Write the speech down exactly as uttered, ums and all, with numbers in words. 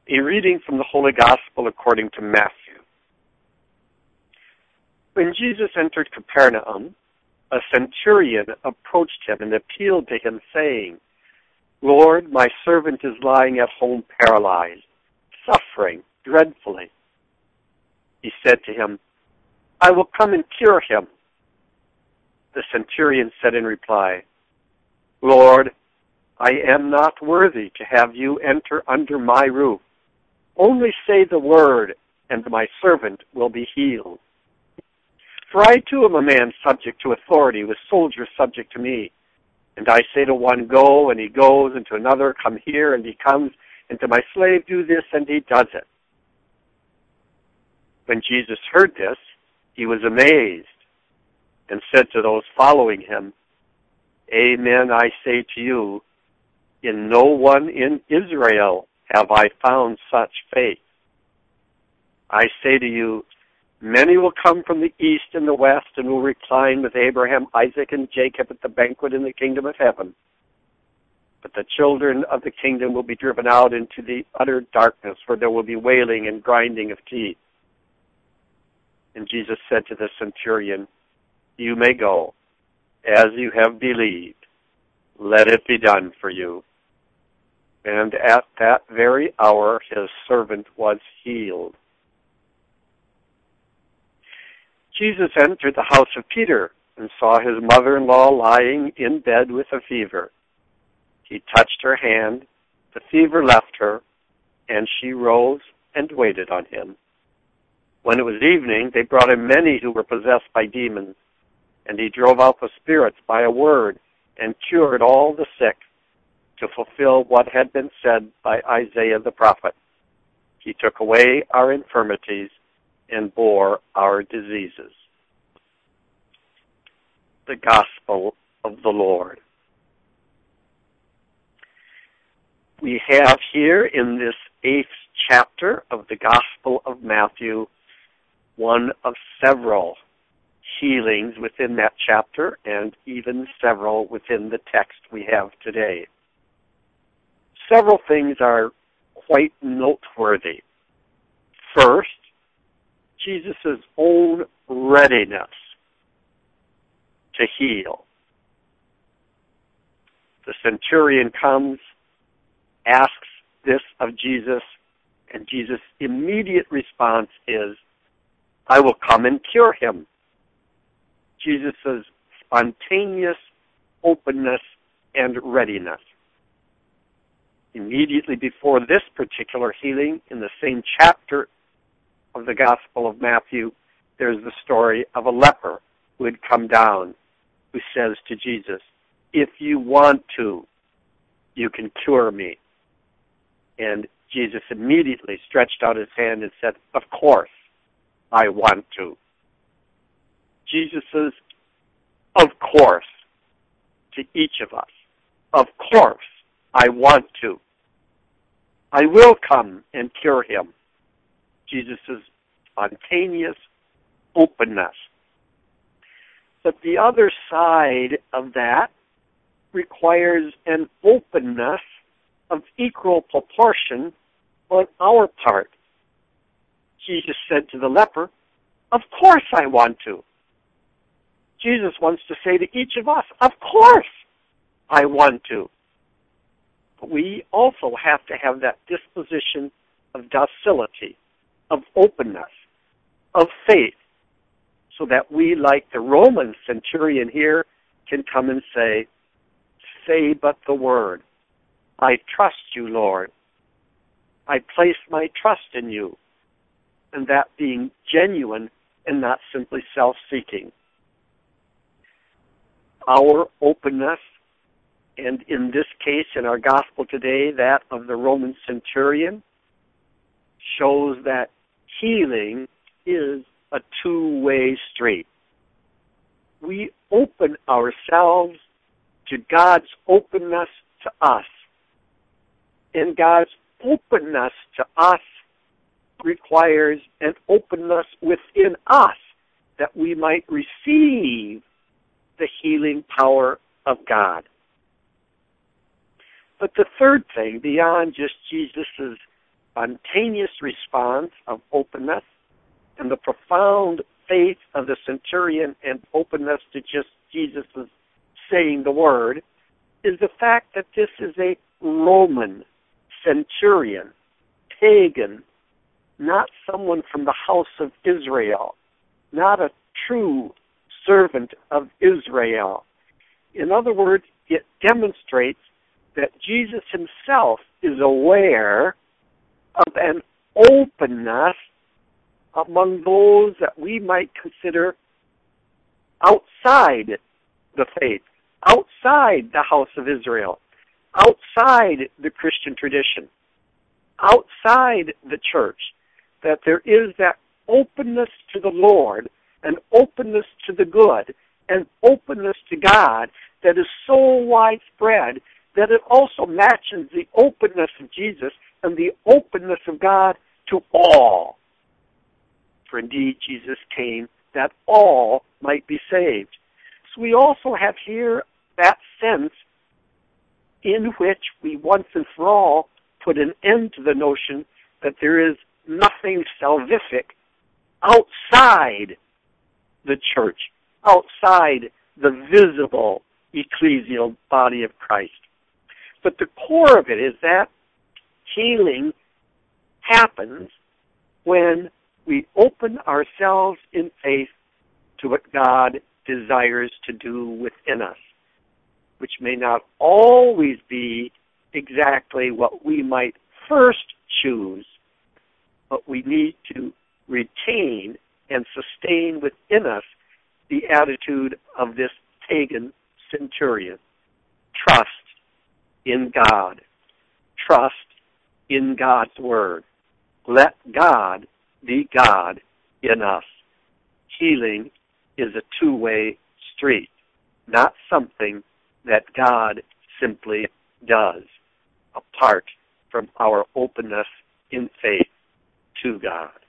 A reading from the Holy Gospel according to Matthew. When Jesus entered Capernaum, a centurion approached him and appealed to him, saying, "Lord, my servant is lying at home paralyzed, suffering dreadfully." He said to him, "I will come and cure him." The centurion said in reply, "Lord, I am not worthy to have you enter under my roof. Only say the word, and my servant will be healed. For I too am a man subject to authority, with soldiers subject to me. And I say to one, 'Go,' and he goes, and to another, 'Come here,' and he comes, and to my slave, 'Do this,' and he does it." When Jesus heard this, he was amazed, and said to those following him, "Amen, I say to you, in no one in Israel have I found such faith. I say to you, many will come from the east and the west and will recline with Abraham, Isaac, and Jacob at the banquet in the kingdom of heaven. But the children of the kingdom will be driven out into the utter darkness, where there will be wailing and grinding of teeth." And Jesus said to the centurion, "You may go, as you have believed. Let it be done for you." And at that very hour his servant was healed. Jesus entered the house of Peter and saw his mother-in-law lying in bed with a fever. He touched her hand, the fever left her, and she rose and waited on him. When it was evening, they brought him many who were possessed by demons, and he drove out the spirits by a word and cured all the sick, to fulfill what had been said by Isaiah the prophet. He took away our infirmities and bore our diseases. The Gospel of the Lord. We have here in this eighth chapter of the Gospel of Matthew one of several healings within that chapter, and even several within the text we have today. Several things are quite noteworthy. First, Jesus' own readiness to heal. The centurion comes, asks this of Jesus, and Jesus' immediate response is, "I will come and cure him." Jesus' spontaneous openness and readiness. Immediately before this particular healing, in the same chapter of the Gospel of Matthew, there's the story of a leper who had come down, who says to Jesus, "If you want to, you can cure me." And Jesus immediately stretched out his hand and said, "Of course, I want to." Jesus' "of course" to each of us. "Of course, I want to. I will come and cure him." Jesus' spontaneous openness. But the other side of that requires an openness of equal proportion on our part. Jesus said to the leper, "Of course I want to." Jesus wants to say to each of us, "Of course I want to." But we also have to have that disposition of docility, of openness, of faith, so that we, like the Roman centurion here, can come and say, "Say but the word. I trust you, Lord. I place my trust in you." And that being genuine and not simply self-seeking. Our openness, and in this case, in our gospel today, that of the Roman centurion, shows that healing is a two-way street. We open ourselves to God's openness to us. And God's openness to us requires an openness within us that we might receive the healing power of God. But the third thing, beyond just Jesus' spontaneous response of openness and the profound faith of the centurion and openness to just Jesus' saying the word is the fact that this is a Roman centurion, pagan, not someone from the house of Israel, not a true servant of Israel. In other words, it demonstrates that Jesus himself is aware of an openness among those that we might consider outside the faith, outside the house of Israel, outside the Christian tradition, outside the church, that there is that openness to the Lord, an openness to the good, an openness to God that is so widespread that it also matches the openness of Jesus and the openness of God to all. For indeed, Jesus came that all might be saved. So we also have here that sense in which we once and for all put an end to the notion that there is nothing salvific outside the church, outside the visible ecclesial body of Christ. But the core of it is that healing happens when we open ourselves in faith to what God desires to do within us, which may not always be exactly what we might first choose, but we need to retain and sustain within us the attitude of this pagan centurion. Trust in God. Trust in God's word. Let God be God in us. Healing is a two-way street, not something that God simply does, apart from our openness in faith to God.